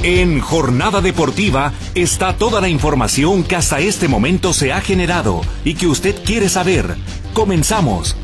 En Jornada Deportiva está toda la información que hasta este momento se ha generado y que usted quiere saber. Comenzamos.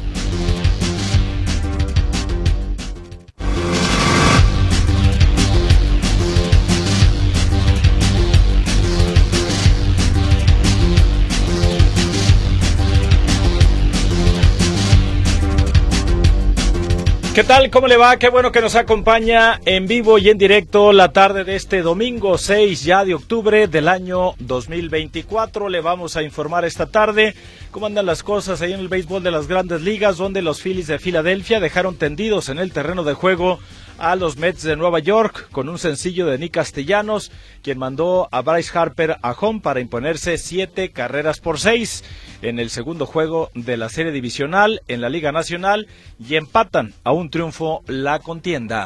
¿Qué tal? ¿Cómo le va? Qué bueno que nos acompaña en vivo y en directo la tarde de este domingo 6 ya de octubre del año 2024. Le vamos a informar esta tarde cómo andan las cosas ahí en el béisbol de las Grandes Ligas, donde los Phillies de Filadelfia dejaron tendidos en el terreno de juego a los Mets de Nueva York con un sencillo de Nick Castellanos, quien mandó a Bryce Harper a home para imponerse 7-6 en el segundo juego de la serie divisional en la Liga Nacional y empatan a un triunfo la contienda.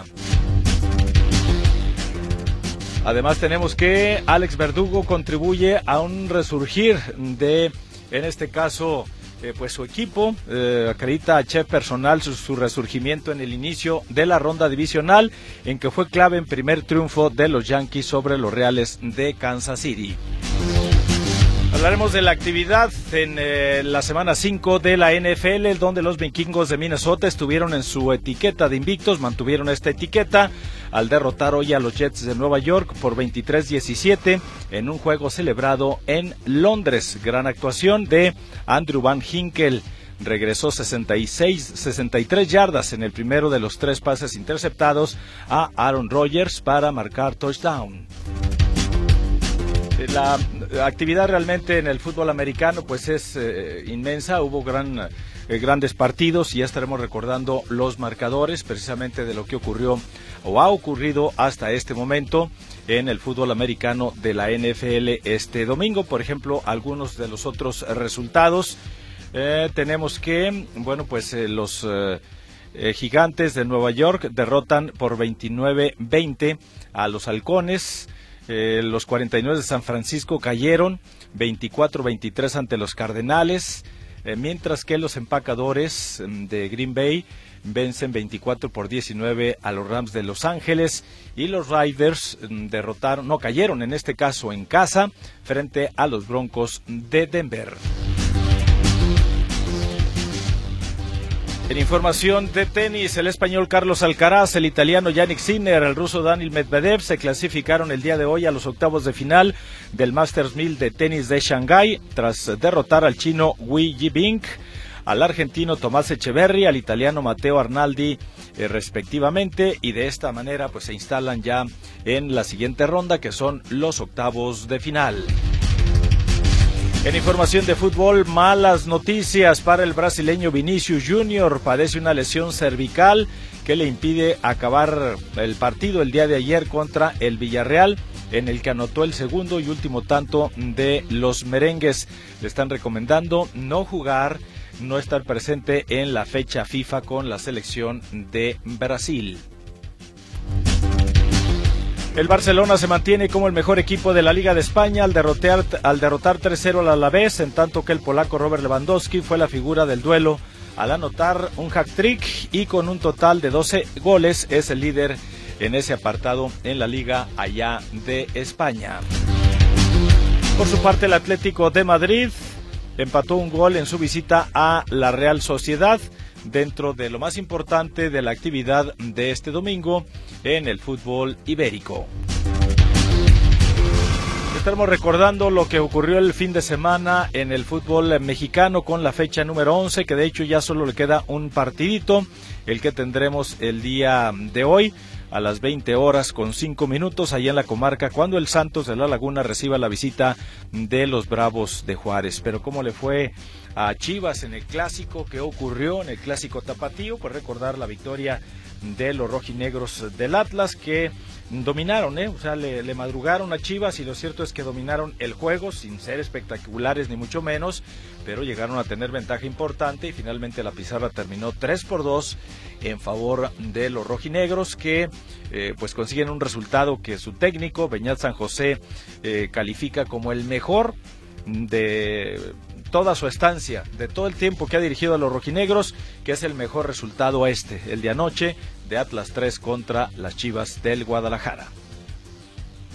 Además tenemos que Alex Verdugo contribuye a un resurgir de, en este caso, pues su equipo, acredita a chef personal su resurgimiento en el inicio de la ronda divisional, en que fue clave en primer triunfo de los Yankees sobre los Reales de Kansas City. Hablaremos de la actividad en la semana 5 de la NFL, donde los vikingos de Minnesota estuvieron en su etiqueta de invictos, mantuvieron esta etiqueta al derrotar hoy a los Jets de Nueva York por 23-17 en un juego celebrado en Londres. Gran actuación de Andrew Van Ginkel. Regresó 63 yardas en el primero de los 3 pases interceptados a Aaron Rodgers para marcar touchdown. La actividad realmente en el fútbol americano pues es inmensa, hubo grandes partidos y ya estaremos recordando los marcadores precisamente de lo que ocurrió o ha ocurrido hasta este momento en el fútbol americano de la NFL este domingo. Por ejemplo, algunos de los otros resultados, tenemos que, bueno, pues los Gigantes de Nueva York derrotan por 29-20 a los Halcones. Los 49 de San Francisco cayeron 24-23 ante los Cardenales, mientras que los Empacadores de Green Bay vencen 24-19 a los Rams de Los Ángeles, y los Raiders cayeron en este caso en casa frente a los Broncos de Denver. En información de tenis, el español Carlos Alcaraz, el italiano Jannik Sinner, el ruso Daniil Medvedev se clasificaron el día de hoy a los octavos de final del Masters 1000 de tenis de Shanghái tras derrotar al chino Wei Yibing, al argentino Tomás Echeverry, al italiano Matteo Arnaldi, respectivamente, y de esta manera pues se instalan ya en la siguiente ronda, que son los octavos de final. En información de fútbol, malas noticias para el brasileño Vinicius Junior. Padece una lesión cervical que le impide acabar el partido el día de ayer contra el Villarreal, en el que anotó el segundo y último tanto de los merengues. Le están recomendando no jugar, no estar presente en la fecha FIFA con la selección de Brasil. El Barcelona se mantiene como el mejor equipo de la Liga de España al derrotar 3-0 al Alavés, en tanto que el polaco Robert Lewandowski fue la figura del duelo al anotar un hat-trick y con un total de 12 goles es el líder en ese apartado en la Liga allá de España. Por su parte, el Atlético de Madrid empató un gol en su visita a la Real Sociedad, dentro de lo más importante de la actividad de este domingo en el fútbol ibérico. Estaremos recordando lo que ocurrió el fin de semana en el fútbol mexicano con la fecha número 11, que de hecho ya solo le queda un partidito, el que tendremos el día de hoy a las 20:05 allá en la comarca, cuando el Santos de La Laguna reciba la visita de los Bravos de Juárez. Pero ¿cómo le fue a Chivas en el clásico? ¿Qué ocurrió en el clásico tapatío? Pues recordar la victoria de los rojinegros del Atlas, que dominaron, o sea, le madrugaron a Chivas, y lo cierto es que dominaron el juego sin ser espectaculares ni mucho menos, pero llegaron a tener ventaja importante y finalmente la pizarra terminó 3-2 en favor de los rojinegros, que pues consiguen un resultado que su técnico Beñat San José califica como el mejor de toda su estancia, de todo el tiempo que ha dirigido a los rojinegros, que es el mejor resultado el de anoche, de Atlas 3 contra las Chivas del Guadalajara.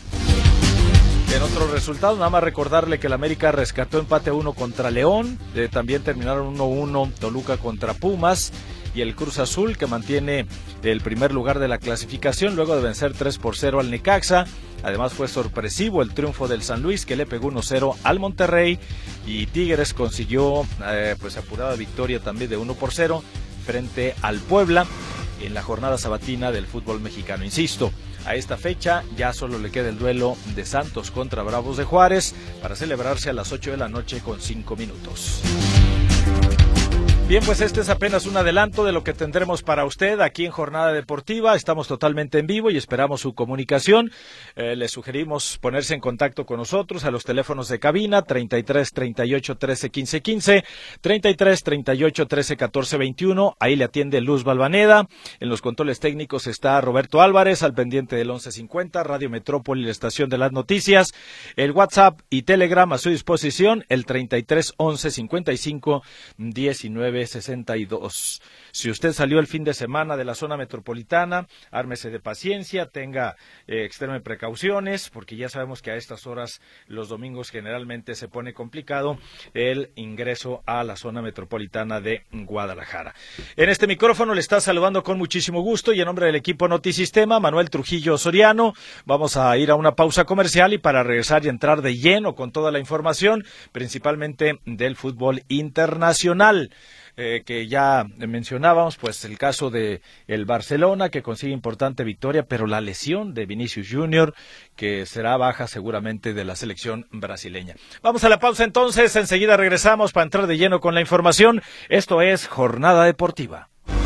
En otros resultados, nada más recordarle que el América rescató empate a 1 contra León, también terminaron 1-1 Toluca contra Pumas, y el Cruz Azul, que mantiene el primer lugar de la clasificación luego de vencer 3-0 al Necaxa. Además fue sorpresivo el triunfo del San Luis, que le pegó 1-0 al Monterrey, y Tigres consiguió pues apurada victoria también de 1-0 frente al Puebla en la jornada sabatina del fútbol mexicano. Insisto, a esta fecha ya solo le queda el duelo de Santos contra Bravos de Juárez para celebrarse a las 8 de la noche con 5 minutos. Bien, pues este es apenas un adelanto de lo que tendremos para usted aquí en Jornada Deportiva. Estamos totalmente en vivo y esperamos su comunicación. Le sugerimos ponerse en contacto con nosotros a los teléfonos de cabina 33 38 13 15 15, 33 38 13 14 21. Ahí le atiende Luz Balvaneda. En los controles técnicos está Roberto Álvarez, al pendiente del 1150, Radio Metrópoli, la estación de las noticias. El WhatsApp y Telegram a su disposición, el 33 11 55 19 62. Si usted salió el fin de semana de la zona metropolitana, ármese de paciencia, extreme precauciones, porque ya sabemos que a estas horas los domingos generalmente se pone complicado el ingreso a la zona metropolitana de Guadalajara. En este micrófono le está saludando con muchísimo gusto y en nombre del equipo Notisistema, Manuel Trujillo Soriano. Vamos a ir a una pausa comercial y para regresar y entrar de lleno con toda la información, principalmente del fútbol internacional. Que ya mencionábamos, pues el caso de el Barcelona, que consigue importante victoria, pero la lesión de Vinicius Junior, que será baja seguramente de la selección brasileña. Vamos a la pausa entonces, enseguida regresamos para entrar de lleno con la información. Esto es Jornada Deportiva.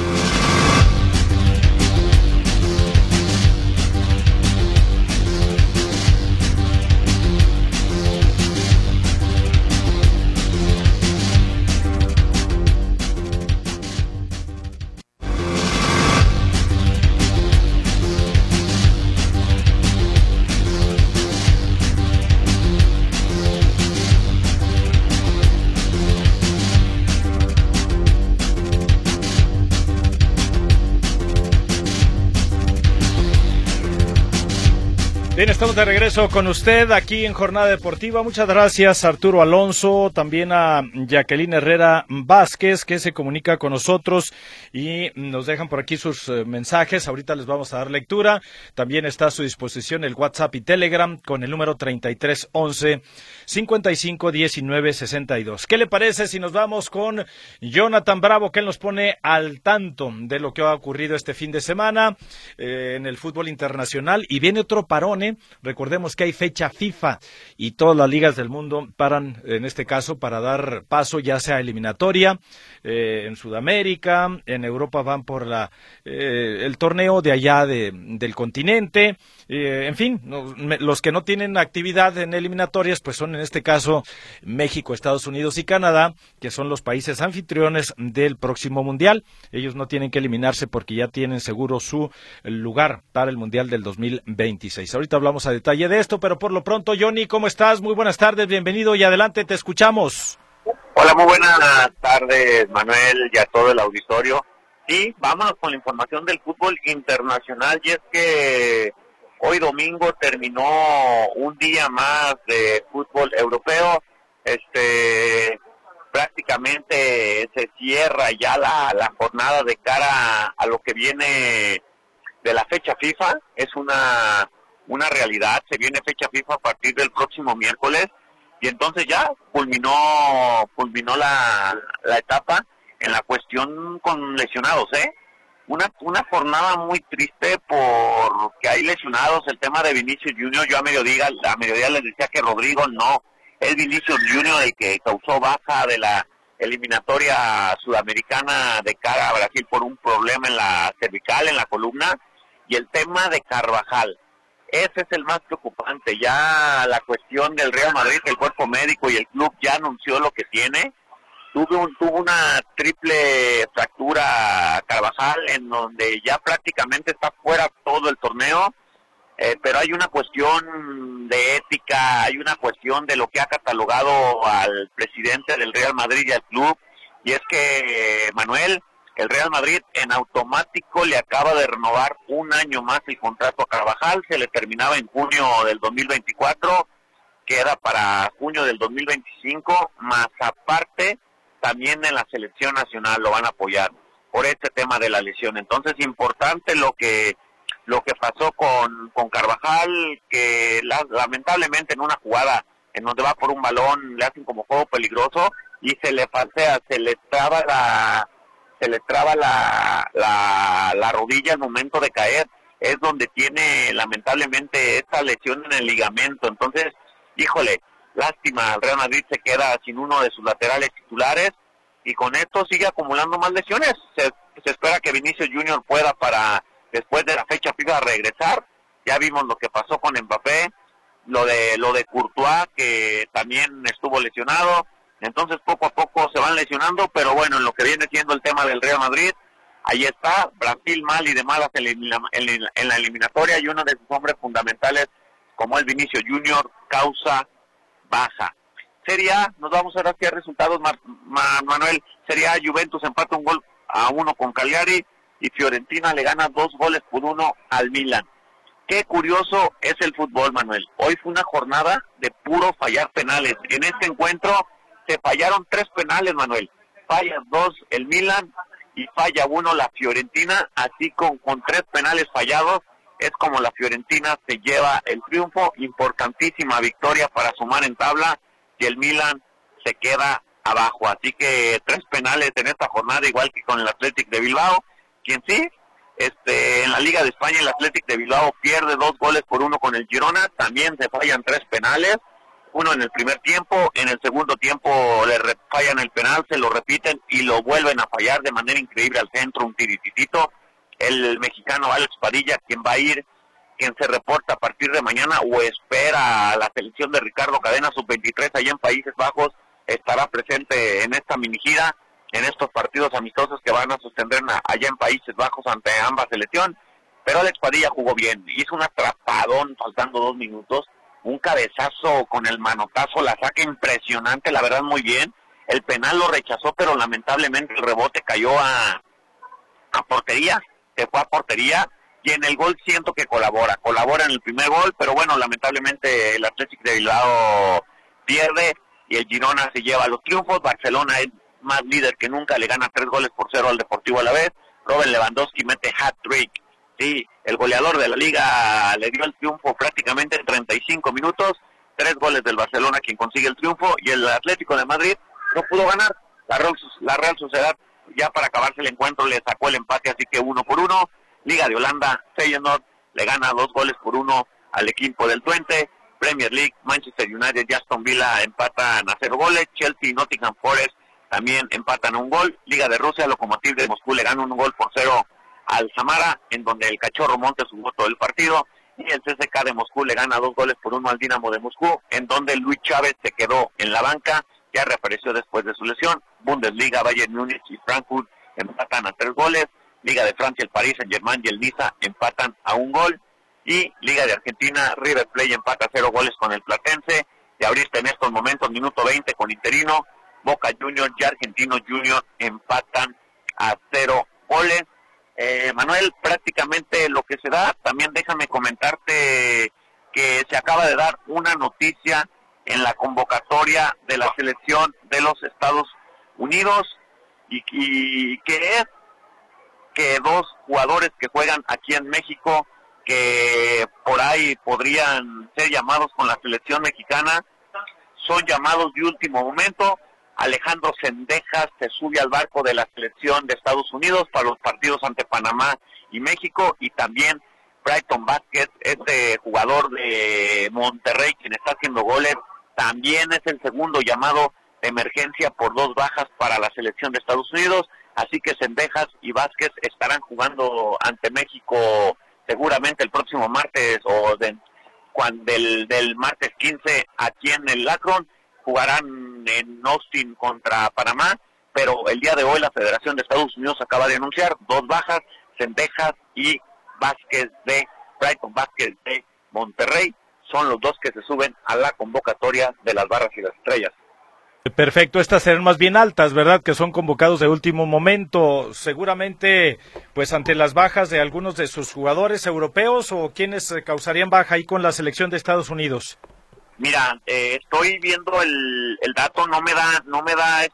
Bien, estamos de regreso con usted aquí en Jornada Deportiva. Muchas gracias a Arturo Alonso, también a Jacqueline Herrera Vázquez, que se comunica con nosotros y nos dejan por aquí sus mensajes. Ahorita les vamos a dar lectura. También está a su disposición el WhatsApp y Telegram con el número 3311 5519 62. ¿Qué le parece si nos vamos con Jonathan Bravo, que él nos pone al tanto de lo que ha ocurrido este fin de semana en el fútbol internacional? Y viene otro parón. Recordemos que hay fecha FIFA y todas las ligas del mundo paran, en este caso, para dar paso ya sea eliminatoria en Sudamérica, en Europa van por el torneo de allá del continente, en fin, los que no tienen actividad en eliminatorias pues son en este caso México, Estados Unidos y Canadá, que son los países anfitriones del próximo Mundial. Ellos no tienen que eliminarse porque ya tienen seguro su lugar para el Mundial del 2026. Ahorita hablamos a detalle de esto, pero por lo pronto, Johnny, ¿cómo estás? Muy buenas tardes, bienvenido y adelante, te escuchamos. Hola, muy buenas tardes, Manuel, y a todo el auditorio. Sí, vámonos con la información del fútbol internacional, y es que hoy domingo terminó un día más de fútbol europeo. Prácticamente se cierra ya la jornada de cara a lo que viene de la fecha FIFA. Es una realidad, se viene fecha FIFA a partir del próximo miércoles, y entonces ya culminó la etapa en la cuestión con lesionados, una jornada muy triste porque hay lesionados. El tema de Vinicius Junior, yo a mediodía les decía que Rodrigo no, es Vinicius Junior el que causó baja de la eliminatoria sudamericana de cara a Brasil por un problema en la cervical, en la columna. Y el tema de Carvajal, ese es el más preocupante. Ya la cuestión del Real Madrid, el cuerpo médico y el club ya anunció lo que tiene. Tuvo una triple fractura Carvajal, en donde ya prácticamente está fuera todo el torneo, pero hay una cuestión de ética, hay una cuestión de lo que ha catalogado al presidente del Real Madrid y al club, y es que, Manuel, el Real Madrid en automático le acaba de renovar un año más el contrato a Carvajal. Se le terminaba en junio del 2024, queda para junio del 2025, más aparte también en la selección nacional lo van a apoyar por este tema de la lesión. Entonces, importante lo que pasó con Carvajal, que lamentablemente en una jugada en donde va por un balón le hacen como juego peligroso y se le traba la rodilla al momento de caer, es donde tiene lamentablemente esta lesión en el ligamento. Entonces, híjole, lástima, el Real Madrid se queda sin uno de sus laterales titulares y con esto sigue acumulando más lesiones. Se espera que Vinicius Junior pueda para después de la fecha FIFA regresar. Ya vimos lo que pasó con Mbappé, lo de Courtois, que también estuvo lesionado. Entonces poco a poco se van lesionando, pero bueno, en lo que viene siendo el tema del Real Madrid, ahí está, Brasil mal y de malas en la eliminatoria, y uno de sus hombres fundamentales, como el Vinicius Junior, causa baja. Serie A, nos vamos ahora hacia resultados, Manuel. Serie A, Juventus empata 1-1 con Cagliari y Fiorentina le gana 2-1 al Milan. Qué curioso es el fútbol, Manuel. Hoy fue una jornada de puro fallar penales. En este encuentro se fallaron 3 penales, Manuel. Falla 2 el Milan y falla 1 la Fiorentina. Así con 3 penales fallados es como la Fiorentina se lleva el triunfo. Importantísima victoria para sumar en tabla y el Milan se queda abajo. Así que 3 penales en esta jornada, igual que con el Athletic de Bilbao, quien sí, en la Liga de España el Athletic de Bilbao pierde 2-1 con el Girona. También se fallan 3 penales, uno en el primer tiempo, en el segundo tiempo le fallan el penal, se lo repiten y lo vuelven a fallar de manera increíble al centro, un tirititito. El mexicano Alex Padilla, quien se reporta a partir de mañana o espera a la selección de Ricardo Cadena sub-23 allá en Países Bajos, estará presente en esta mini gira, en estos partidos amistosos que van a sostener allá en Países Bajos ante ambas selecciones. Pero Alex Padilla jugó bien, hizo un atrapadón faltando 2 minutos, un cabezazo con el manotazo, la saca impresionante, la verdad muy bien. El penal lo rechazó, pero lamentablemente el rebote cayó a portería, se fue a portería, y en el gol siento que colabora en el primer gol, pero bueno, lamentablemente el Athletic de Bilbao pierde y el Girona se lleva los triunfos. Barcelona es más líder que nunca, le gana 3-0 al Deportivo Alavés. Robert Lewandowski mete hat-trick, sí, el goleador de la liga le dio el triunfo prácticamente en 35 minutos, 3 goles del Barcelona quien consigue el triunfo, y el Atlético de Madrid no pudo ganar. La Real Sociedad ya para acabarse el encuentro le sacó el empate, así que 1-1. Liga de Holanda, Feyenoord le gana 2-1 al equipo del Twente. Premier League, Manchester United y Aston Villa empatan a 0 goles. Chelsea y Nottingham Forest también empatan a 1 gol. Liga de Rusia, Lokomotiv de Moscú le gana 1-0 al Samara, en donde el Cachorro Montes jugó todo el partido. Y el CSKA de Moscú le gana 2-1 al Dinamo de Moscú, en donde Luis Chávez se quedó en la banca, ya reapareció después de su lesión. Bundesliga, Bayern Múnich y Frankfurt empatan a 3 goles. Liga de Francia, el Paris Saint-Germain y el Niza empatan a 1 gol. Y Liga de Argentina, River Plate empata a 0 goles con el Platense. Y ahorita en estos momentos, minuto 20 con Interino, Boca Juniors y Argentinos Juniors empatan a 0 goles. Manuel, prácticamente lo que se da. También déjame comentarte que se acaba de dar una noticia en la convocatoria de la selección de los Estados Unidos, y que es que 2 jugadores que juegan aquí en México, que por ahí podrían ser llamados con la selección mexicana, son llamados de último momento. Alejandro Cendejas se sube al barco de la selección de Estados Unidos para los partidos ante Panamá y México, y también Brighton Vázquez, este jugador de Monterrey, quien está haciendo goles, también es el segundo llamado de emergencia por 2 bajas para la selección de Estados Unidos. Así que Cendejas y Vázquez estarán jugando ante México seguramente el próximo martes o del martes 15 aquí en el Akron. Jugarán en Austin contra Panamá, pero el día de hoy la Federación de Estados Unidos acaba de anunciar 2 bajas, Cendejas y Vázquez de Brighton, Vázquez de Monterrey, son los 2 que se suben a la convocatoria de las Barras y las Estrellas. Perfecto, estas serán más bien altas, ¿verdad? Que son convocados de último momento, seguramente pues ante las bajas de algunos de sus jugadores europeos, o quienes causarían baja ahí con la selección de Estados Unidos. Mira, estoy viendo el dato, no me da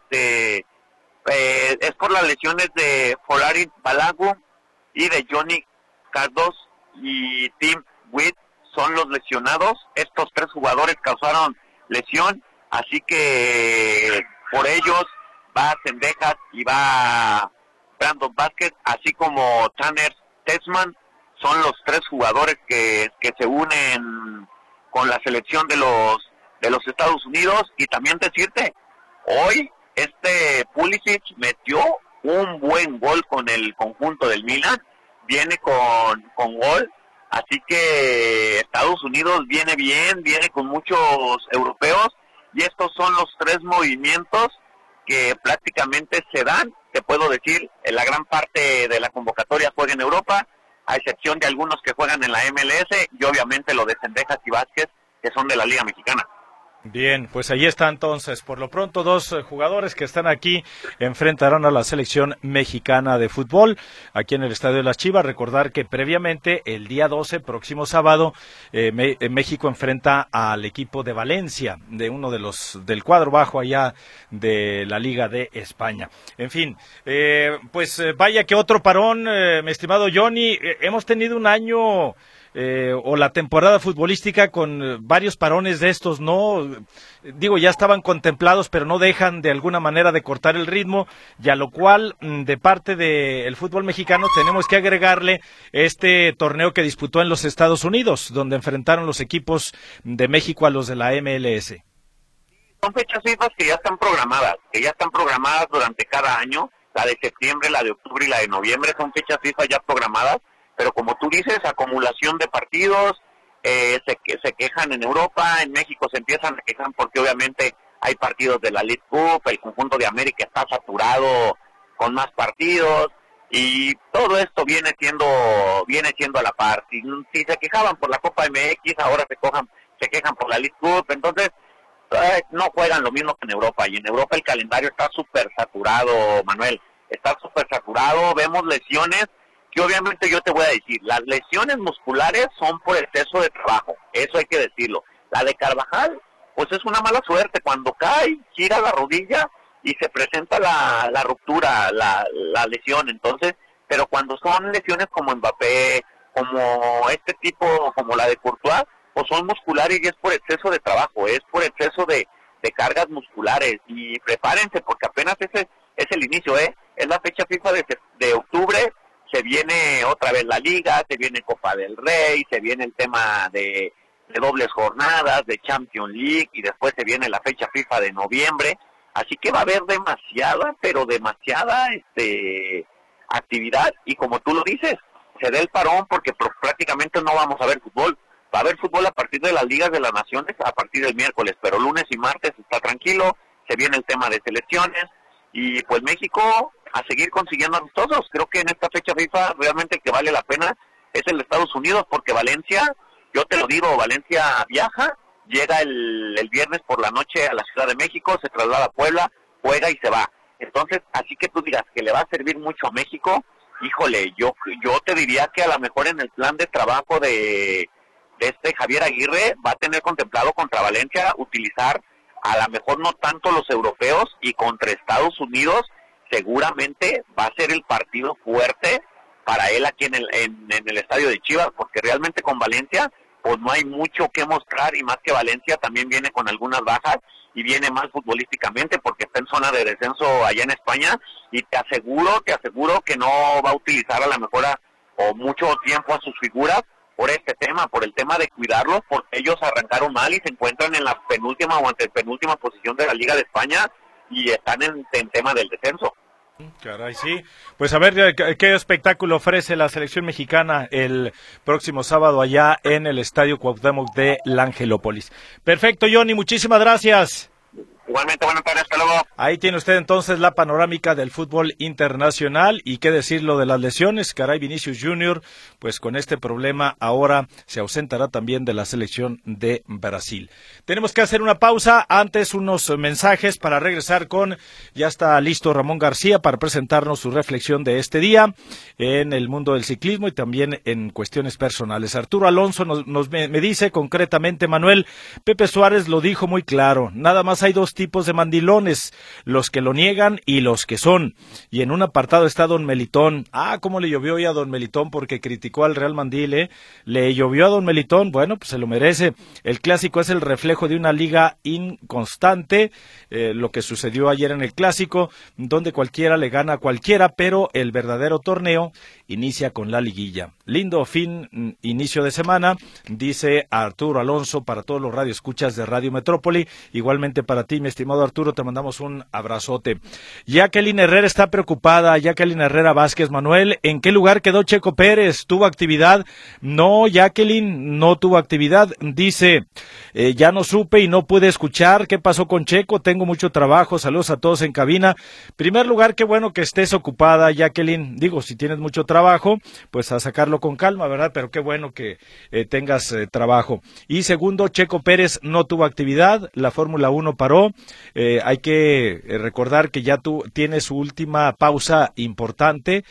es por las lesiones de Folarin Balagu y de Johnny Cardos y Tim Witt, son los lesionados. Estos 3 jugadores causaron lesión, así que por ellos va Zendejas y va Brandon Vázquez, así como Tanner Tessman. Son los 3 jugadores que se unen con la selección de los Estados Unidos. Y también decirte, hoy Pulisic metió un buen gol con el conjunto del Milan, viene con gol, así que Estados Unidos viene bien, viene con muchos europeos, y estos son los 3 movimientos que prácticamente se dan. Te puedo decir, en la gran parte de la convocatoria juega en Europa, a excepción de algunos que juegan en la MLS, y obviamente lo de Zendejas y Vázquez, que son de la Liga Mexicana. Bien, pues ahí está entonces. Por lo pronto, 2 jugadores que están aquí enfrentarán a la selección mexicana de fútbol aquí en el Estadio de las Chivas. Recordar que previamente, el día 12, próximo sábado, México enfrenta al equipo de Valencia, de uno de los del cuadro bajo allá de la Liga de España. En fin, pues vaya que otro parón, mi estimado Johnny. Hemos tenido un año... o la temporada futbolística con varios parones de estos, ¿no? Digo, ya estaban contemplados, pero no dejan de alguna manera de cortar el ritmo, y a lo cual, de parte del fútbol mexicano, tenemos que agregarle este torneo que disputó en los Estados Unidos, donde enfrentaron los equipos de México a los de la MLS. Son fechas FIFA que ya están programadas durante cada año. La de septiembre, la de octubre y la de noviembre son fechas FIFA ya programadas. Pero como tú dices, acumulación de partidos, se quejan en Europa, en México se empiezan a quejar porque obviamente hay partidos de la League Cup, el conjunto de América está saturado con más partidos, y todo esto viene siendo a la par. Si se quejaban por la Copa MX, ahora se quejan por la League Cup, entonces no juegan lo mismo que en Europa, y en Europa el calendario está súper saturado, Manuel, está súper saturado, vemos lesiones, que obviamente yo te voy a decir, las lesiones musculares son por exceso de trabajo, eso hay que decirlo. La de Carvajal, pues es una mala suerte, cuando cae, gira la rodilla y se presenta la ruptura, la lesión, entonces, pero cuando son lesiones como Mbappé, como este tipo, como la de Courtois, pues son musculares y es por exceso de trabajo, es por exceso de cargas musculares, y prepárense porque apenas ese es el inicio, es la fecha FIFA de octubre. Se viene otra vez la Liga, se viene Copa del Rey, se viene el tema de dobles jornadas, de Champions League, y después se viene la fecha FIFA de noviembre. Así que va a haber demasiada actividad, y como tú lo dices, se da el parón porque prácticamente no vamos a ver fútbol. Va a haber fútbol a partir de las Ligas de las Naciones, a partir del miércoles, pero lunes y martes está tranquilo, se viene el tema de selecciones, y pues México a seguir consiguiendo amistosos. Creo que en esta fecha FIFA realmente el que vale la pena es el de Estados Unidos, porque Valencia, yo te lo digo, Valencia viaja, llega el viernes por la noche a la Ciudad de México, se traslada a Puebla, juega y se va. Entonces, así que tú digas que le va a servir mucho a México, híjole, yo te diría que a lo mejor en el plan de trabajo de Javier Aguirre va a tener contemplado contra Valencia utilizar a lo mejor no tanto los europeos, y contra Estados Unidos seguramente va a ser el partido fuerte para él aquí en el estadio de Chivas, porque realmente con Valencia pues no hay mucho que mostrar, y más que Valencia también viene con algunas bajas y viene mal futbolísticamente porque está en zona de descenso allá en España, y te aseguro que no va a utilizar a lo mejor o mucho tiempo a sus figuras por este tema, por el tema de cuidarlos, porque ellos arrancaron mal y se encuentran en la penúltima o antepenúltima posición de la Liga de España y están en tema del descenso. Caray, sí. Pues a ver qué espectáculo ofrece la selección mexicana el próximo sábado allá en el Estadio Cuauhtémoc de la Angelópolis. Perfecto, Johnny, muchísimas gracias. Igualmente, buenas tardes, hasta luego. Ahí tiene usted entonces la panorámica del fútbol internacional y qué decirlo de las lesiones. Caray, Vinicius Junior, pues con este problema ahora se ausentará también de la selección de Brasil. Tenemos que hacer una pausa, antes unos mensajes para regresar con, ya está listo Ramón García para presentarnos su reflexión de este día en el mundo del ciclismo y también en cuestiones personales. Arturo Alonso me dice concretamente, Manuel, Pepe Suárez lo dijo muy claro, nada más hay dos tipos de mandilones, los que lo niegan y los que son. Y en un apartado está Don Melitón. Cómo le llovió hoy a Don Melitón porque criticó al Real Mandil, Le llovió a Don Melitón, bueno, pues se lo merece. El clásico es el reflejo de una liga inconstante, lo que sucedió ayer en el clásico, donde cualquiera le gana a cualquiera, pero el verdadero torneo inicia con la liguilla. Lindo inicio de semana, dice Arturo Alonso para todos los radioescuchas de Radio Metrópoli, igualmente para ti, mi estimado Arturo, te mandamos un abrazote. Jacqueline Herrera está preocupada, Jacqueline Herrera Vázquez, Manuel, ¿en qué lugar quedó Checo Pérez? ¿Tuvo actividad? No, Jacqueline, no tuvo actividad, dice, ya no supe y no pude escuchar, ¿qué pasó con Checo? Tengo mucho trabajo, saludos a todos en cabina. Primer lugar, qué bueno que estés ocupada, Jacqueline, digo, si tienes mucho trabajo, pues a sacarlo con calma, ¿verdad? Pero qué bueno que tengas trabajo. Y segundo, Checo Pérez no tuvo actividad, la Fórmula 1 paró, hay que recordar que ya tiene su última pausa importante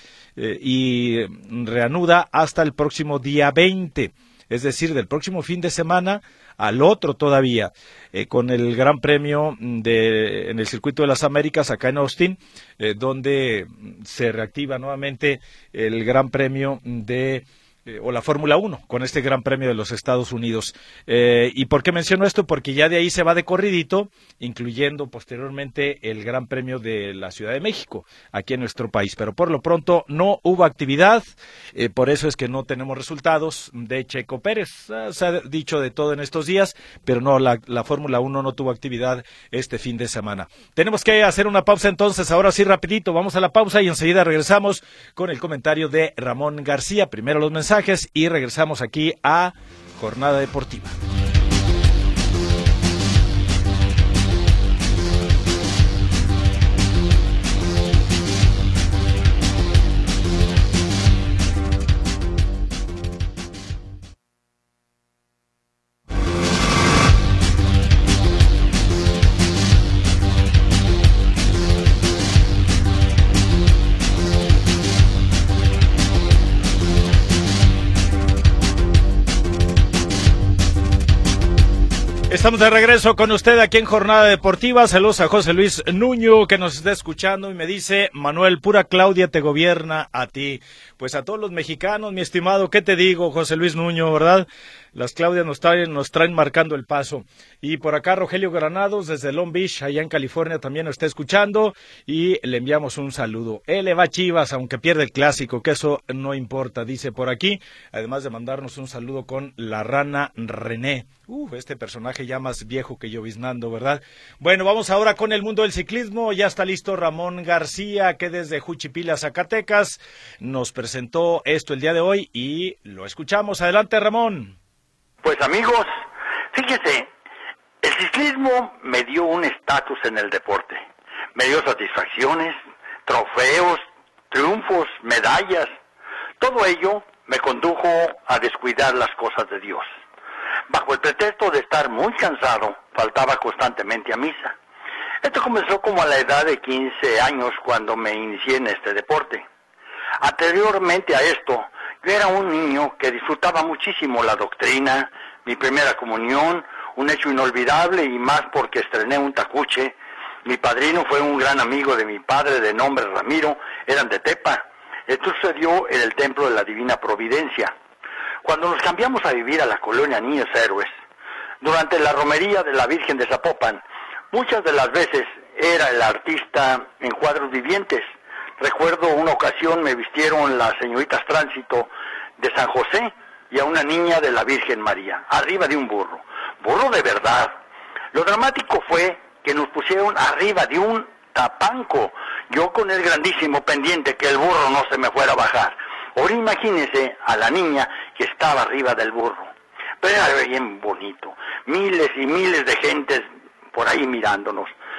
y reanuda hasta el próximo día 20, es decir, del próximo fin de semana al otro todavía, con el Gran Premio en el Circuito de las Américas acá en Austin, donde se reactiva nuevamente el Gran Premio o la Fórmula 1, con este Gran Premio de los Estados Unidos. ¿Y por qué menciono esto? Porque ya de ahí se va de corridito, incluyendo posteriormente el Gran Premio de la Ciudad de México, aquí en nuestro país. Pero por lo pronto no hubo actividad, por eso es que no tenemos resultados de Checo Pérez. Se ha dicho de todo en estos días, pero no, la Fórmula 1 no tuvo actividad este fin de semana. Tenemos que hacer una pausa entonces, ahora sí rapidito, vamos a la pausa y enseguida regresamos con el comentario de Ramón García. Primero los mensajes y regresamos aquí a Jornada Deportiva. Estamos de regreso con usted aquí en Jornada Deportiva. Saludos a José Luis Nuño que nos está escuchando y me dice, Manuel, pura Claudia te gobierna a ti. Pues a todos los mexicanos, mi estimado, ¿qué te digo, José Luis Nuño, verdad? Las Claudias nos traen marcando el paso. Y por acá Rogelio Granados desde Long Beach, allá en California, también nos está escuchando y le enviamos un saludo. Él le va a Chivas, aunque pierde el clásico, que eso no importa, dice por aquí. Además de mandarnos un saludo con la rana René. Este personaje ya más viejo que lloviznando, ¿verdad? Bueno, vamos ahora con el mundo del ciclismo. Ya está listo Ramón García, que desde Juchipila, Zacatecas, nos presentó esto el día de hoy y lo escuchamos. Adelante, Ramón. Pues amigos, fíjese, el ciclismo me dio un estatus en el deporte. Me dio satisfacciones, trofeos, triunfos, medallas. Todo ello me condujo a descuidar las cosas de Dios. Bajo el pretexto de estar muy cansado, faltaba constantemente a misa. Esto comenzó como a la edad de 15 años cuando me inicié en este deporte. Anteriormente a esto, yo era un niño que disfrutaba muchísimo la doctrina, mi primera comunión, un hecho inolvidable y más porque estrené un tacuche. Mi padrino fue un gran amigo de mi padre de nombre Ramiro, eran de Tepa. Esto sucedió en el Templo de la Divina Providencia. Cuando nos cambiamos a vivir a la colonia Niños Héroes, durante la romería de la Virgen de Zapopan, muchas de las veces era el artista en cuadros vivientes. Recuerdo una ocasión me vistieron las señoritas Tránsito de San José y a una niña de la Virgen María, arriba de un burro de verdad. Lo dramático fue que nos pusieron arriba de un tapanco, yo con el grandísimo pendiente que el burro no se me fuera a bajar. Ahora imagínense a la niña que estaba arriba del burro, pero era bien bonito, miles y miles de gentes por ahí mirándonos.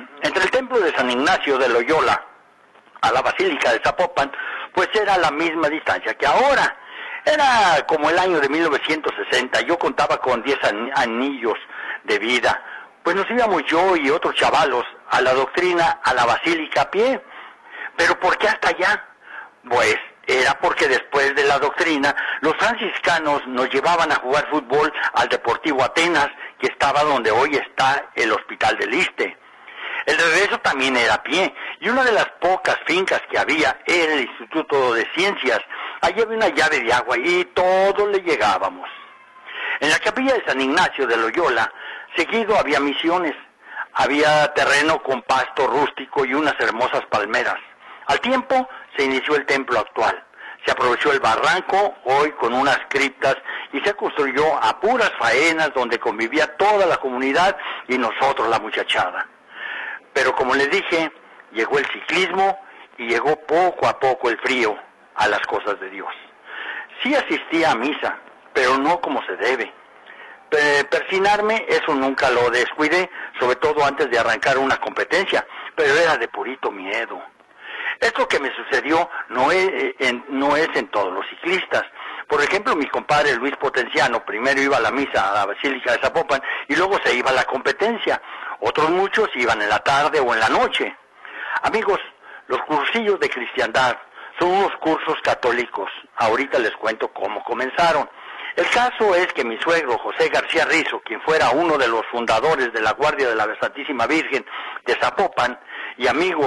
entre el templo de San Ignacio de Loyola a la Basílica de Zapopan, pues era la misma distancia que ahora. Era como el año de 1960, yo contaba con 10 anillos de vida. Pues nos íbamos yo y otros chavalos a la doctrina, a la Basílica a pie. ¿Pero por qué hasta allá? Pues era porque después de la doctrina, los franciscanos nos llevaban a jugar fútbol al Deportivo Atenas, que estaba donde hoy está el Hospital del Iste. El regreso también era a pie, y una de las pocas fincas que había era el Instituto de Ciencias. Allí había una llave de agua y todos le llegábamos. En la capilla de San Ignacio de Loyola, seguido había misiones. Había terreno con pasto rústico y unas hermosas palmeras. Al tiempo se inició el templo actual. Se aprovechó el barranco, hoy con unas criptas, y se construyó a puras faenas donde convivía toda la comunidad y nosotros la muchachada. Pero como les dije, llegó el ciclismo y llegó poco a poco el frío a las cosas de Dios. Sí asistía a misa, pero no como se debe. Persinarme, eso nunca lo descuidé, sobre todo antes de arrancar una competencia, pero era de purito miedo. Esto que me sucedió no es en todos los ciclistas. Por ejemplo, mi compadre Luis Potenciano primero iba a la misa a la Basílica de Zapopan y luego se iba a la competencia. Otros muchos iban en la tarde o en la noche. Amigos, los cursillos de cristiandad son unos cursos católicos. Ahorita les cuento cómo comenzaron. El caso es que mi suegro, José García Rizo, quien fuera uno de los fundadores de la Guardia de la Santísima Virgen de Zapopan, y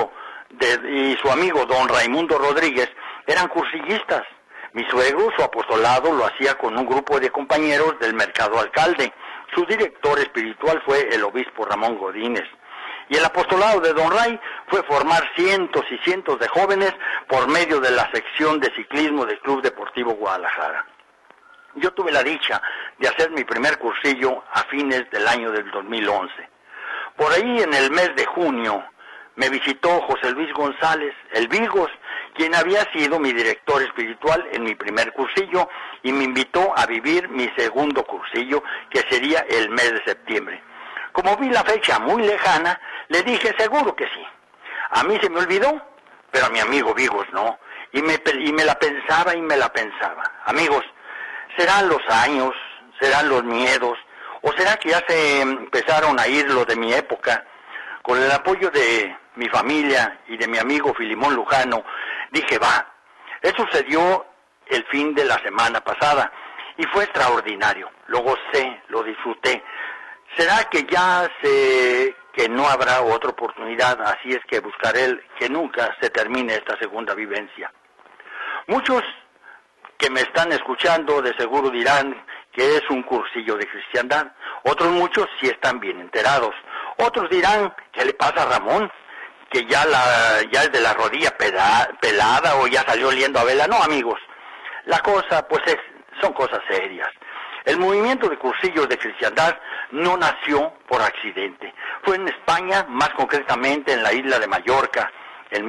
su amigo don Raimundo Rodríguez, eran cursillistas. Mi suegro, su apostolado, lo hacía con un grupo de compañeros del Mercado Alcalde. Su director espiritual fue el obispo Ramón Godínez. Y el apostolado de don Ray fue formar cientos y cientos de jóvenes por medio de la sección de ciclismo del Club Deportivo Guadalajara. Yo tuve la dicha de hacer mi primer cursillo a fines del año del 2011. Por ahí en el mes de junio me visitó José Luis González, el Vigos, quien había sido mi director espiritual en mi primer cursillo y me invitó a vivir mi segundo cursillo, que sería el mes de septiembre. Como vi la fecha muy lejana, le dije seguro que sí. A mí se me olvidó, pero a mi amigo Vigos no, y me la pensaba. Amigos, ¿serán los años? ¿Serán los miedos? ¿O será que ya se empezaron a ir los de mi época? Con el apoyo de mi familia y de mi amigo Filimón Lujano, dije, va. Eso sucedió el fin de la semana pasada y fue extraordinario. Lo gocé, lo disfruté. ¿Será que ya sé que no habrá otra oportunidad? Así es que buscaré que nunca se termine esta segunda vivencia. Muchos que me están escuchando de seguro dirán que es un cursillo de cristiandad. Otros muchos sí están bien enterados. Otros dirán, ¿qué le pasa a Ramón? Que ya es de la rodilla pelada o ya salió oliendo a vela. No, amigos, la cosa pues son cosas serias. El movimiento de cursillos de cristiandad no nació por accidente. Fue en España, más concretamente en la isla de Mallorca, en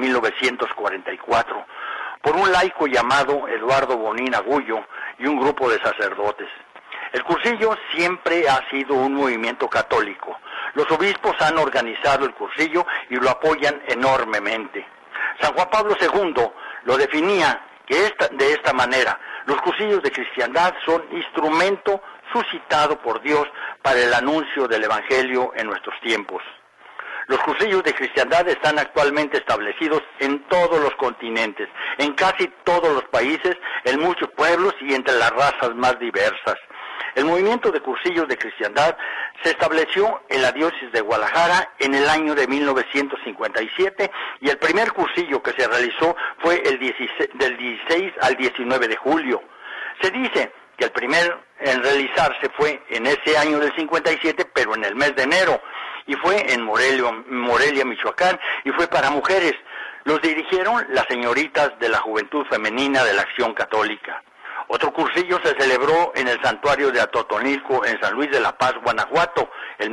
1944, por un laico llamado Eduardo Bonín Agullo y un grupo de sacerdotes. El cursillo siempre ha sido un movimiento católico. Los obispos han organizado el cursillo y lo apoyan enormemente. San Juan Pablo II lo definía de esta manera: los cursillos de cristiandad son instrumento suscitado por Dios para el anuncio del Evangelio en nuestros tiempos. Los cursillos de cristiandad están actualmente establecidos en todos los continentes, en casi todos los países, en muchos pueblos y entre las razas más diversas. El movimiento de cursillos de cristiandad se estableció en la diócesis de Guadalajara en el año de 1957 y el primer cursillo que se realizó fue del 16 al 19 de julio. Se dice que el primer en realizarse fue en ese año del 57, pero en el mes de enero, y fue en Morelia, Michoacán, y fue para mujeres. Los dirigieron las señoritas de la Juventud Femenina de la Acción Católica. Otro cursillo se celebró en el santuario de Atotonilco, en San Luis de la Paz, Guanajuato, en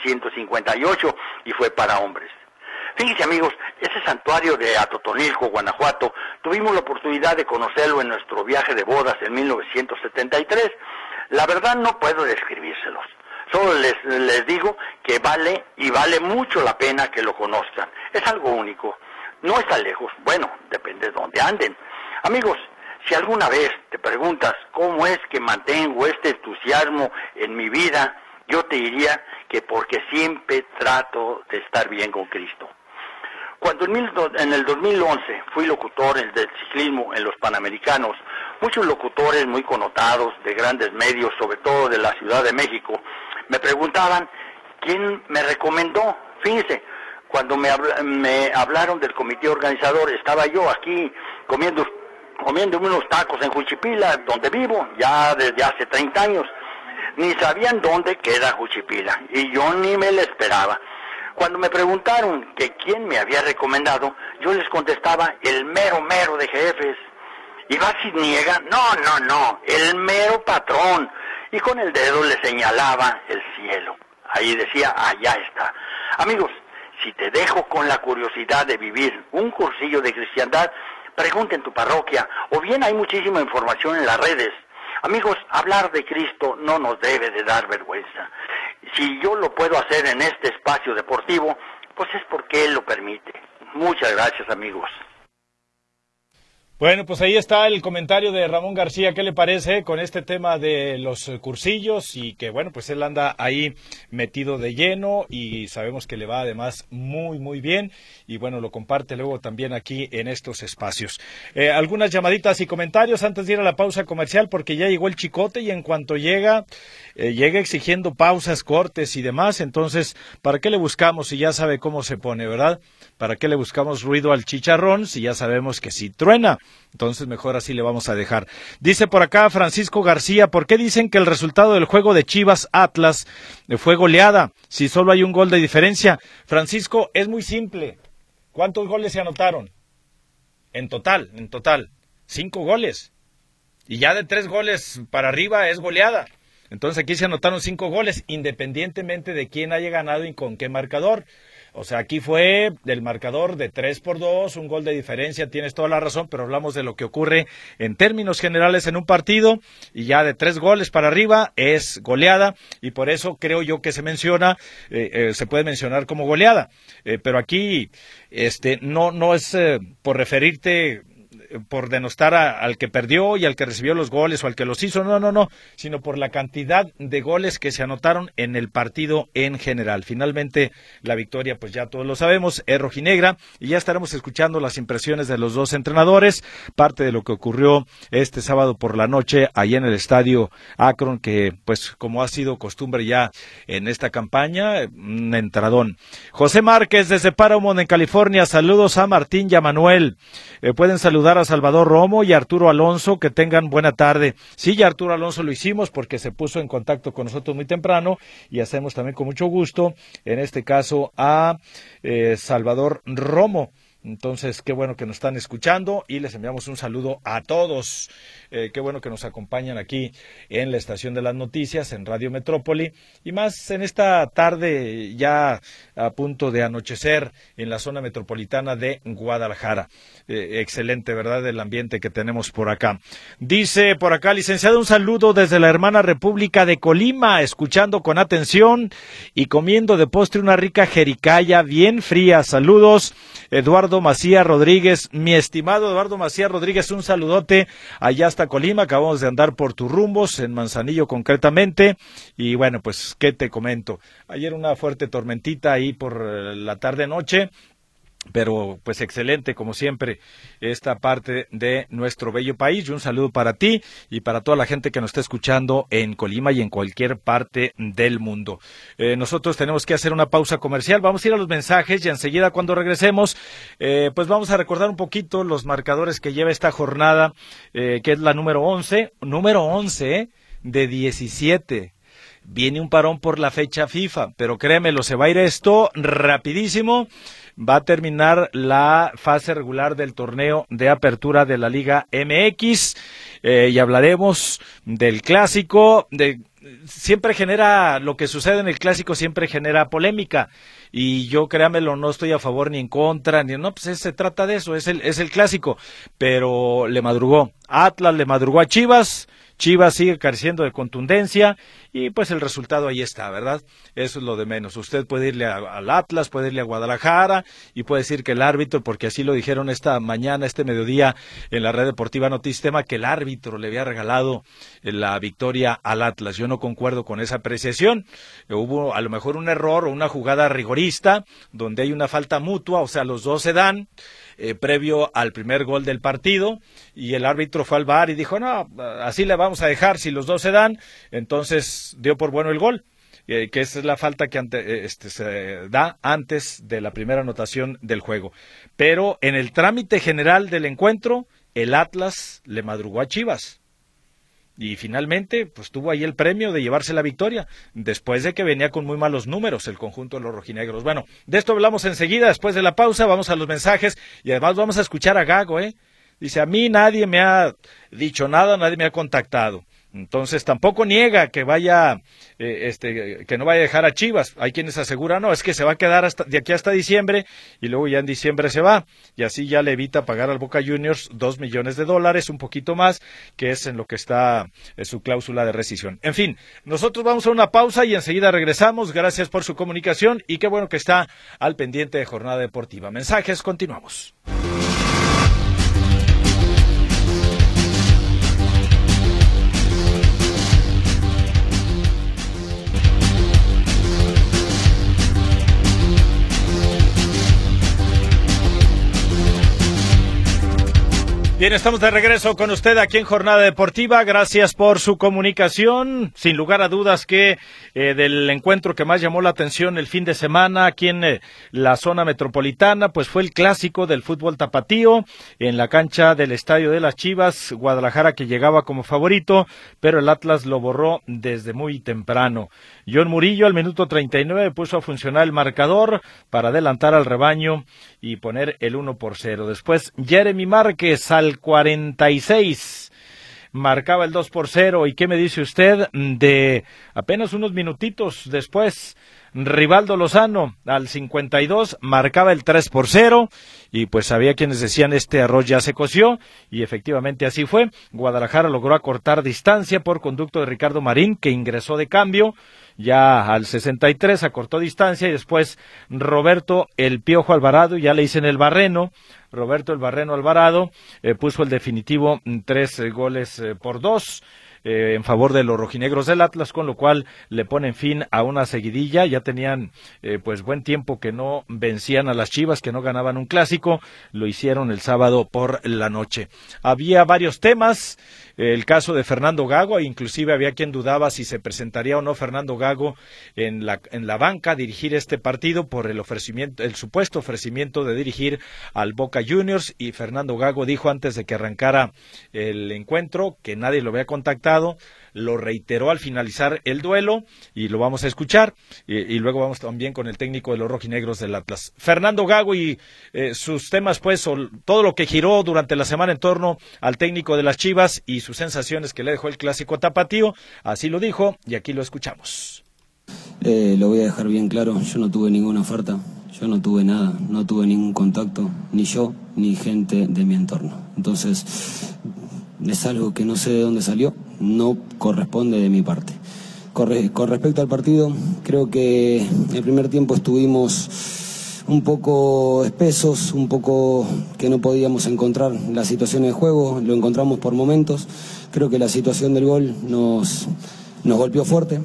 1958, y fue para hombres. Fíjense, amigos, ese santuario de Atotonilco, Guanajuato, tuvimos la oportunidad de conocerlo en nuestro viaje de bodas en 1973. La verdad no puedo describírselos. Solo les digo que vale y vale mucho la pena que lo conozcan. Es algo único. No está lejos. Bueno, depende de dónde anden. Amigos, si alguna vez te preguntas cómo es que mantengo este entusiasmo en mi vida, yo te diría que porque siempre trato de estar bien con Cristo. Cuando en el 2011 fui locutor del ciclismo en los Panamericanos, muchos locutores muy connotados de grandes medios, sobre todo de la Ciudad de México, me preguntaban quién me recomendó. Fíjense, cuando me hablaron del comité organizador, estaba yo aquí comiendo unos tacos en Juchipila, donde vivo, ya desde hace 30 años. Ni sabían dónde queda Juchipila, y yo ni me lo esperaba. Cuando me preguntaron que quién me había recomendado, yo les contestaba, el mero de jefes. Y vas y niega, no, el mero patrón. Y con el dedo le señalaba el cielo. Ahí decía, allá está. Amigos, si te dejo con la curiosidad de vivir un cursillo de cristiandad, pregunta en tu parroquia, o bien hay muchísima información en las redes. Amigos, hablar de Cristo no nos debe de dar vergüenza. Si yo lo puedo hacer en este espacio deportivo, pues es porque Él lo permite. Muchas gracias, amigos. Bueno, pues ahí está el comentario de Ramón García. ¿Qué le parece con este tema de los cursillos? Y que bueno, pues él anda ahí metido de lleno y sabemos que le va además muy bien. Y bueno, lo comparte luego también aquí en estos espacios. Algunas llamaditas y comentarios antes de ir a la pausa comercial, porque ya llegó el Chicote y en cuanto llega exigiendo pausas, cortes y demás. Entonces, ¿para qué le buscamos si ya sabe cómo se pone, verdad? ¿Para qué le buscamos ruido al chicharrón si ya sabemos que sí truena? Entonces mejor así le vamos a dejar. Dice por acá Francisco García, ¿por qué dicen que el resultado del juego de Chivas Atlas fue goleada si solo hay un gol de diferencia? Francisco, es muy simple. ¿Cuántos goles se anotaron? En total, 5 goles. Y ya de 3 goles para arriba es goleada. Entonces aquí se anotaron 5 goles, independientemente de quién haya ganado y con qué marcador. O sea, aquí fue del marcador de 3-2, un gol de diferencia, tienes toda la razón, pero hablamos de lo que ocurre en términos generales en un partido, y ya de 3 goles para arriba es goleada, y por eso creo yo que se menciona, se puede mencionar como goleada. Pero aquí no es por referirte, por denostar al que perdió y al que recibió los goles o al que los hizo, no, sino por la cantidad de goles que se anotaron en el partido en general. Finalmente la victoria, pues ya todos lo sabemos, es rojinegra, y ya estaremos escuchando las impresiones de los dos entrenadores, parte de lo que ocurrió este sábado por la noche allá en el estadio Akron, que pues como ha sido costumbre ya en esta campaña, un entradón. José Márquez desde Paramount en California, saludos a Martín y a Manuel. Pueden saludar a Salvador Romo y a Arturo Alonso, que tengan buena tarde. Sí, ya Arturo Alonso lo hicimos porque se puso en contacto con nosotros muy temprano, y hacemos también con mucho gusto, en este caso a Salvador Romo. Entonces, qué bueno que nos están escuchando y les enviamos un saludo a todos. Qué bueno que nos acompañan aquí en la estación de las noticias, en Radio Metrópoli, y más en esta tarde ya a punto de anochecer en la zona metropolitana de Guadalajara. Excelente, ¿verdad?, el ambiente que tenemos por acá. Dice por acá, licenciado, un saludo desde la hermana República de Colima, escuchando con atención y comiendo de postre una rica jericaya bien fría. Saludos, Eduardo Macías Rodríguez, mi estimado Eduardo Macías Rodríguez, un saludote allá hasta Colima. Acabamos de andar por tus rumbos, en Manzanillo concretamente, y bueno, pues, ¿qué te comento? Ayer una fuerte tormentita ahí por la tarde-noche, pero pues excelente como siempre esta parte de nuestro bello país, y un saludo para ti y para toda la gente que nos está escuchando en Colima y en cualquier parte del mundo. Nosotros tenemos que hacer una pausa comercial, vamos a ir a los mensajes y enseguida cuando regresemos pues vamos a recordar un poquito los marcadores que lleva esta jornada, que es la número 11 de 17. Viene un parón por la fecha FIFA, pero créemelo, se va a ir esto rapidísimo. Va a terminar la fase regular del torneo de apertura de la Liga MX, y hablaremos del clásico. Siempre genera, lo que sucede en el clásico siempre genera polémica, y yo, créamelo, no estoy a favor ni en contra, pues se trata de eso, es el clásico, pero le madrugó Atlas, le madrugó a Chivas Chivas sigue careciendo de contundencia y pues el resultado ahí está, ¿verdad? Eso es lo de menos. Usted puede irle al Atlas, puede irle a Guadalajara y puede decir que el árbitro, porque así lo dijeron esta mañana, este mediodía en la red deportiva Notistema, que el árbitro le había regalado la victoria al Atlas. Yo no concuerdo con esa apreciación. Hubo a lo mejor un error o una jugada rigorista donde hay una falta mutua, o sea, los dos se dan previo al primer gol del partido y el árbitro fue al VAR y dijo, no, así le vamos a dejar, si los dos se dan, entonces dio por bueno el gol, que esa es la falta que se da antes de la primera anotación del juego. Pero en el trámite general del encuentro, el Atlas le madrugó a Chivas. Y finalmente, pues tuvo ahí el premio de llevarse la victoria, después de que venía con muy malos números el conjunto de los rojinegros. Bueno, de esto hablamos enseguida, después de la pausa, vamos a los mensajes y además vamos a escuchar a Gago, Dice, a mí nadie me ha dicho nada, nadie me ha contactado. Entonces tampoco niega que vaya, que no vaya a dejar a Chivas. Hay quienes aseguran, no, es que se va a quedar de aquí hasta diciembre y luego ya en diciembre se va. Y así ya le evita pagar al Boca Juniors $2 millones, un poquito más, que es en lo que está su cláusula de rescisión. En fin, nosotros vamos a una pausa y enseguida regresamos. Gracias por su comunicación y qué bueno que está al pendiente de Jornada Deportiva. Mensajes, continuamos. Bien, estamos de regreso con usted aquí en Jornada Deportiva. Gracias por su comunicación. Sin lugar a dudas que del encuentro que más llamó la atención el fin de semana aquí en la zona metropolitana, pues fue el clásico del fútbol tapatío en la cancha del Estadio de las Chivas. Guadalajara, que llegaba como favorito, pero el Atlas lo borró desde muy temprano. John Murillo al minuto 39 puso a funcionar el marcador para adelantar al rebaño y poner el 1-0. Después Jeremy Márquez al 46 marcaba el 2-0. ¿Y qué me dice usted de apenas unos minutitos después? Rivaldo Lozano al 52 marcaba el 3-0 y pues había quienes decían este arroz ya se coció y efectivamente así fue. Guadalajara logró acortar distancia por conducto de Ricardo Marín, que ingresó de cambio ya al 63, acortó distancia y después Roberto el Piojo Alvarado, ya le dicen el Barreno, Roberto el Barreno Alvarado puso el definitivo 3-2 en favor de los rojinegros del Atlas, con lo cual le ponen fin a una seguidilla. Ya tenían pues buen tiempo que no vencían a las Chivas, que no ganaban un clásico, lo hicieron el sábado por la noche. Había varios temas, el caso de Fernando Gago, inclusive había quien dudaba si se presentaría o no Fernando Gago en la banca a dirigir este partido por el supuesto ofrecimiento de dirigir al Boca Juniors, y Fernando Gago dijo antes de que arrancara el encuentro que nadie lo había contactado. Lo reiteró al finalizar el duelo y lo vamos a escuchar y luego vamos también con el técnico de los rojinegros del Atlas. Fernando Gago y sus temas, pues, todo lo que giró durante la semana en torno al técnico de las Chivas y sus sensaciones que le dejó el clásico tapatío, así lo dijo y aquí lo escuchamos. Lo voy a dejar bien claro, yo no tuve ninguna oferta, yo no tuve nada, no tuve ningún contacto, ni yo ni gente de mi entorno. Entonces es algo que no sé de dónde salió, no corresponde de mi parte. Con respecto al partido, creo que el primer tiempo estuvimos un poco espesos, un poco que no podíamos encontrar las situaciones de juego, lo encontramos por momentos. Creo que la situación del gol nos golpeó fuerte,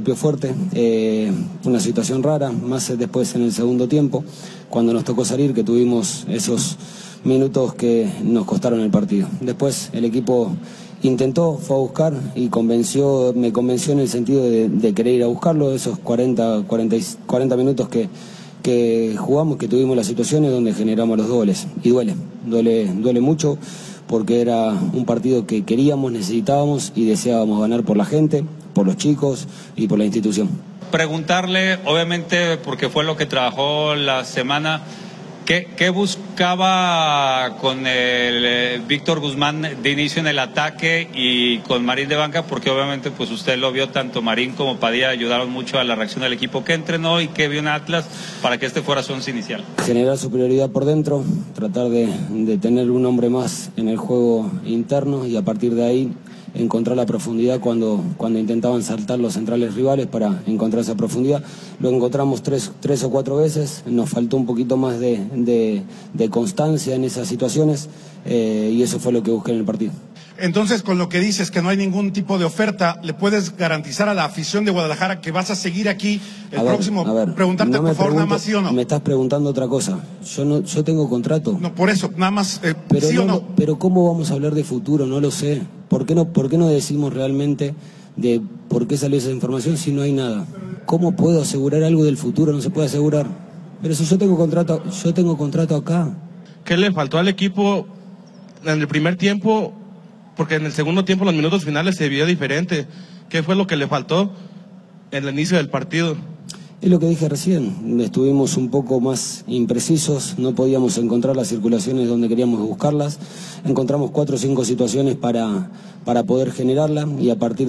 una situación rara, más después en el segundo tiempo, cuando nos tocó salir, que tuvimos esos minutos que nos costaron el partido. Después el equipo intentó, fue a buscar y me convenció en el sentido de querer ir a buscarlo, esos 40 minutos que jugamos, que tuvimos las situaciones donde generamos los goles. Y duele mucho, porque era un partido que queríamos, necesitábamos y deseábamos ganar por la gente, por los chicos y por la institución. Preguntarle, obviamente, porque fue lo que trabajó la semana, ¿qué buscaba con el Víctor Guzmán de inicio en el ataque y con Marín de banca? Porque obviamente pues usted lo vio, tanto Marín como Padilla ayudaron mucho a la reacción del equipo que entrenó y que vio en Atlas para que este fuera su once inicial. Generar superioridad por dentro, tratar de tener un hombre más en el juego interno y a partir de ahí encontrar la profundidad cuando intentaban saltar los centrales rivales para encontrar esa profundidad. Lo encontramos tres o cuatro veces, nos faltó un poquito más de constancia en esas situaciones y eso fue lo que busqué en el partido. Entonces, con lo que dices, que no hay ningún tipo de oferta, ¿le puedes garantizar a la afición de Guadalajara que vas a seguir aquí el próximo? Preguntarte, no por favor, nada más sí o no. Me estás preguntando otra cosa. Yo tengo contrato. No, por eso, nada más, pero sí o no. Pero ¿cómo vamos a hablar de futuro? No lo sé. ¿Por qué no decimos realmente de por qué salió esa información si no hay nada? ¿Cómo puedo asegurar algo del futuro? No se puede asegurar. Pero si yo tengo contrato acá. ¿Qué le faltó al equipo en el primer tiempo? Porque en el segundo tiempo, los minutos finales se vio diferente. ¿Qué fue lo que le faltó en el inicio del partido? Es lo que dije recién, estuvimos un poco más imprecisos, no podíamos encontrar las circulaciones donde queríamos buscarlas, encontramos 4 o 5 situaciones para poder generarla y a partir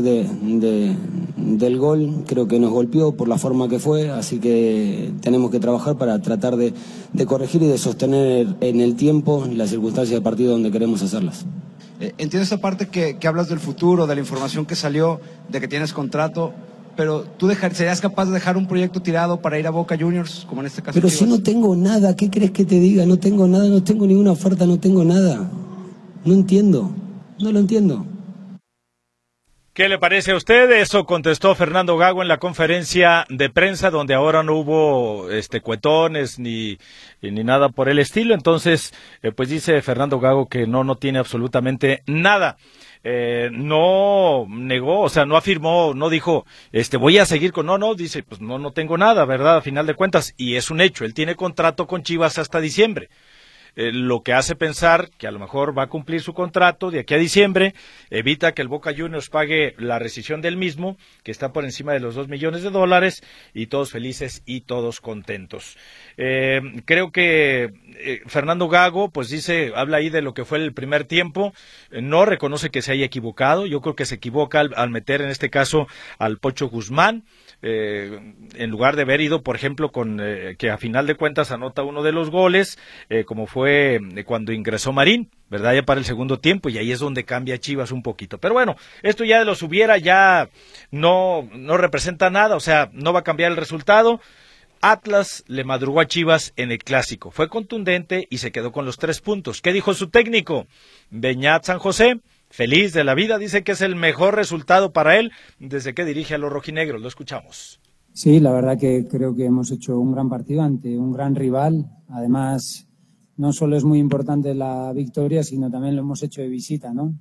del gol creo que nos golpeó por la forma que fue, así que tenemos que trabajar para tratar de corregir y de sostener en el tiempo las circunstancias de partido donde queremos hacerlas. Entiendo esa parte que hablas del futuro, de la información que salió, de que tienes contrato, pero ¿tú serías capaz de dejar un proyecto tirado para ir a Boca Juniors, como en este caso? Pero si no tengo nada, ¿qué crees que te diga? No tengo nada, no tengo ninguna oferta, no tengo nada. No entiendo, no lo entiendo. ¿Qué le parece a usted? Eso contestó Fernando Gago en la conferencia de prensa, donde ahora no hubo cuetones ni nada por el estilo. Entonces, pues dice Fernando Gago que no tiene absolutamente nada. No negó, o sea, no afirmó, no dijo, voy a seguir con, no, dice, pues no tengo nada, ¿verdad? A final de cuentas, y es un hecho, él tiene contrato con Chivas hasta diciembre. Lo que hace pensar que a lo mejor va a cumplir su contrato de aquí a diciembre, evita que el Boca Juniors pague la rescisión del mismo, que está por encima de los $2 millones, y todos felices y todos contentos. Creo que Fernando Gago, pues habla ahí de lo que fue el primer tiempo, no reconoce que se haya equivocado, yo creo que se equivoca al meter en este caso al Pocho Guzmán, en lugar de haber ido, por ejemplo, con que a final de cuentas anota uno de los goles, como fue cuando ingresó Marín, ¿verdad? Ya para el segundo tiempo, y ahí es donde cambia Chivas un poquito. Pero bueno, esto ya de los hubiera ya no representa nada, o sea, no va a cambiar el resultado. Atlas le madrugó a Chivas en el clásico, fue contundente y se quedó con los 3 puntos. ¿Qué dijo su técnico? Beñat San José, feliz de la vida, dice que es el mejor resultado para él desde que dirige a los rojinegros. Lo escuchamos. Sí, la verdad que creo que hemos hecho un gran partido ante un gran rival. Además, no solo es muy importante la victoria, sino también lo hemos hecho de visita, ¿no?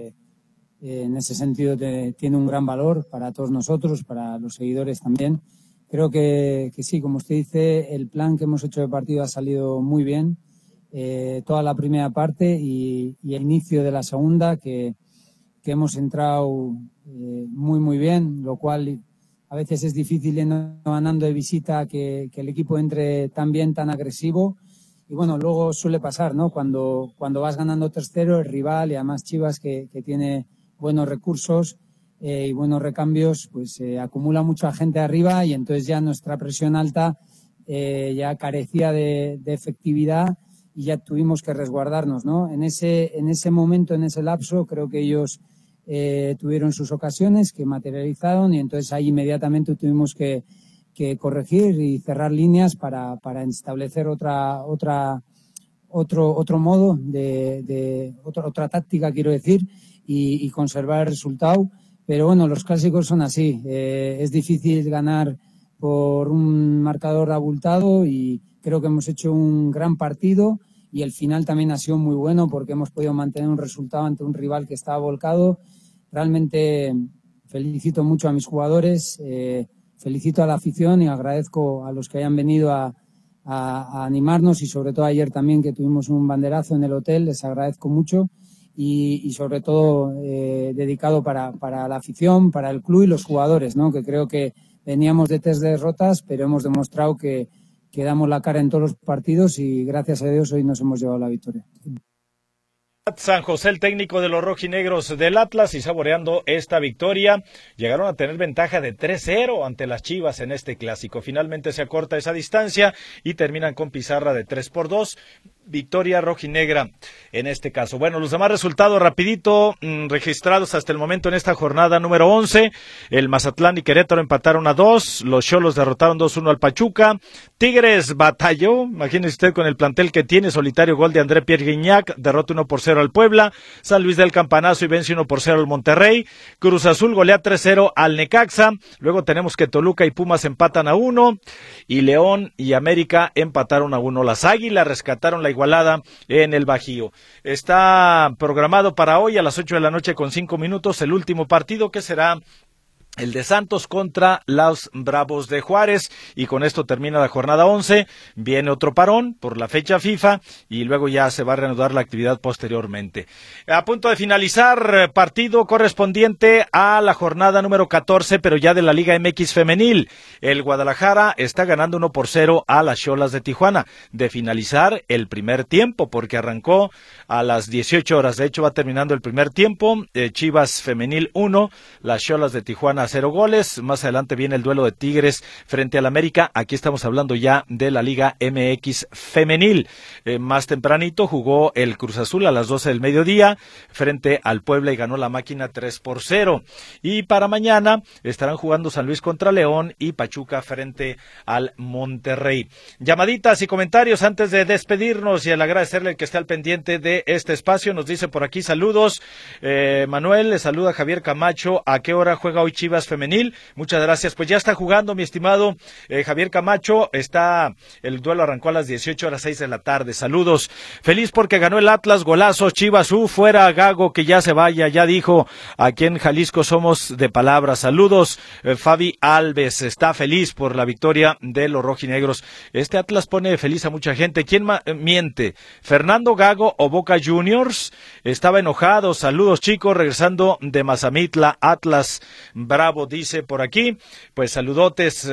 En ese sentido tiene un gran valor para todos nosotros, para los seguidores también. Creo que sí, como usted dice, el plan que hemos hecho de partido ha salido muy bien. Toda la primera parte y el inicio de la segunda, que hemos entrado muy bien, lo cual a veces es difícil ganando de visita que el equipo entre tan bien, tan agresivo. Y bueno, luego suele pasar, ¿no? Cuando vas ganando 3-0, el rival y además Chivas que tiene buenos recursos y buenos recambios, pues acumula mucha gente arriba y entonces ya nuestra presión alta ya carecía de efectividad y ya tuvimos que resguardarnos, ¿no? En ese momento, en ese lapso, creo que ellos tuvieron sus ocasiones que materializaron y entonces ahí inmediatamente tuvimos que corregir y cerrar líneas para establecer otro modo otra táctica, quiero decir, y conservar el resultado. Pero bueno, los clásicos son así. Es difícil ganar por un marcador abultado y creo que hemos hecho un gran partido y el final también ha sido muy bueno porque hemos podido mantener un resultado ante un rival que estaba volcado. Realmente felicito mucho a mis jugadores, felicito a la afición y agradezco a los que hayan venido a animarnos y sobre todo ayer también que tuvimos un banderazo en el hotel, les agradezco mucho y sobre todo dedicado para la afición, para el club y los jugadores, ¿no? Que creo que veníamos de 3 derrotas, pero hemos demostrado que damos la cara en todos los partidos y gracias a Dios hoy nos hemos llevado la victoria. San José, el técnico de los rojinegros del Atlas, y saboreando esta victoria, llegaron a tener ventaja de 3-0 ante las Chivas en este clásico. Finalmente se acorta esa distancia y terminan con pizarra de 3-2. victoria rojinegra en este caso. Bueno, los demás resultados rapidito registrados hasta el momento en esta jornada número 11. El Mazatlán y Querétaro empataron a 2. Los Xolos derrotaron 2-1 al Pachuca. Tigres batalló, imagínese usted con el plantel que tiene, solitario gol de André Pierre Guignac, derrota 1-0 al Puebla. San Luis del Campanazo y vence 1-0 al Monterrey. Cruz Azul golea 3-0 al Necaxa. Luego tenemos que Toluca y Pumas empatan a 1. Y León y América empataron a 1. Las Águilas rescataron la igualada en el Bajío. Está programado para hoy a las 8 de la noche con 5 minutos el último partido, que será el de Santos contra los Bravos de Juárez, y con esto termina la jornada 11, viene otro parón por la fecha FIFA y luego ya se va a reanudar la actividad posteriormente. A punto de finalizar, partido correspondiente a la jornada número 14, pero ya de la Liga MX femenil. El Guadalajara está ganando 1-0 a las Xolas de Tijuana, de finalizar el primer tiempo, porque arrancó a las 18 horas, de hecho va terminando el primer tiempo. Chivas femenil 1, las Xolas de Tijuana 0 goles. Más adelante viene el duelo de Tigres frente al América. Aquí estamos hablando ya de la Liga MX femenil. Más tempranito jugó el Cruz Azul a las 12 del mediodía frente al Puebla y ganó la máquina 3-0. Y para mañana estarán jugando San Luis contra León y Pachuca frente al Monterrey. Llamaditas y comentarios antes de despedirnos, y al agradecerle el que esté al pendiente de este espacio. Nos dice por aquí saludos. Manuel, le saluda Javier Camacho. ¿A qué hora juega hoy Chivas femenil? Muchas gracias. Pues ya está jugando, mi estimado Javier Camacho. El duelo arrancó a las 18 horas 6 de la tarde. Saludos. Feliz porque ganó el Atlas, golazo. Chivas, fuera Gago, que ya se vaya. Ya dijo, aquí en Jalisco somos de palabras. Saludos. Fabi Alves está feliz por la victoria de los rojinegros. Este Atlas pone feliz a mucha gente. ¿Quién miente? ¿Fernando Gago o Boca Juniors? Estaba enojado. Saludos, chicos, regresando de Mazamitla. Atlas bravo, dice por aquí. Pues saludotes,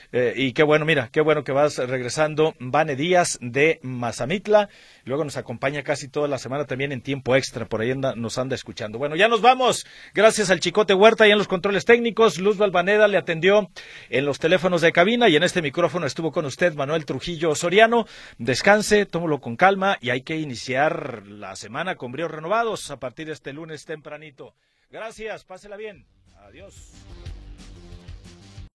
y qué bueno, mira, qué bueno que vas regresando, Vane Díaz de Mazamitla. Luego nos acompaña casi toda la semana también en tiempo extra, por ahí nos anda escuchando. Bueno, ya nos vamos. Gracias al Chicote Huerta y en los controles técnicos. Luz Valvaneda le atendió en los teléfonos de cabina, y en este micrófono estuvo con usted Manuel Trujillo Soriano. Descanse, tómalo con calma, y hay que iniciar la semana con bríos renovados a partir de este lunes tempranito. Gracias, pásela bien. Adiós.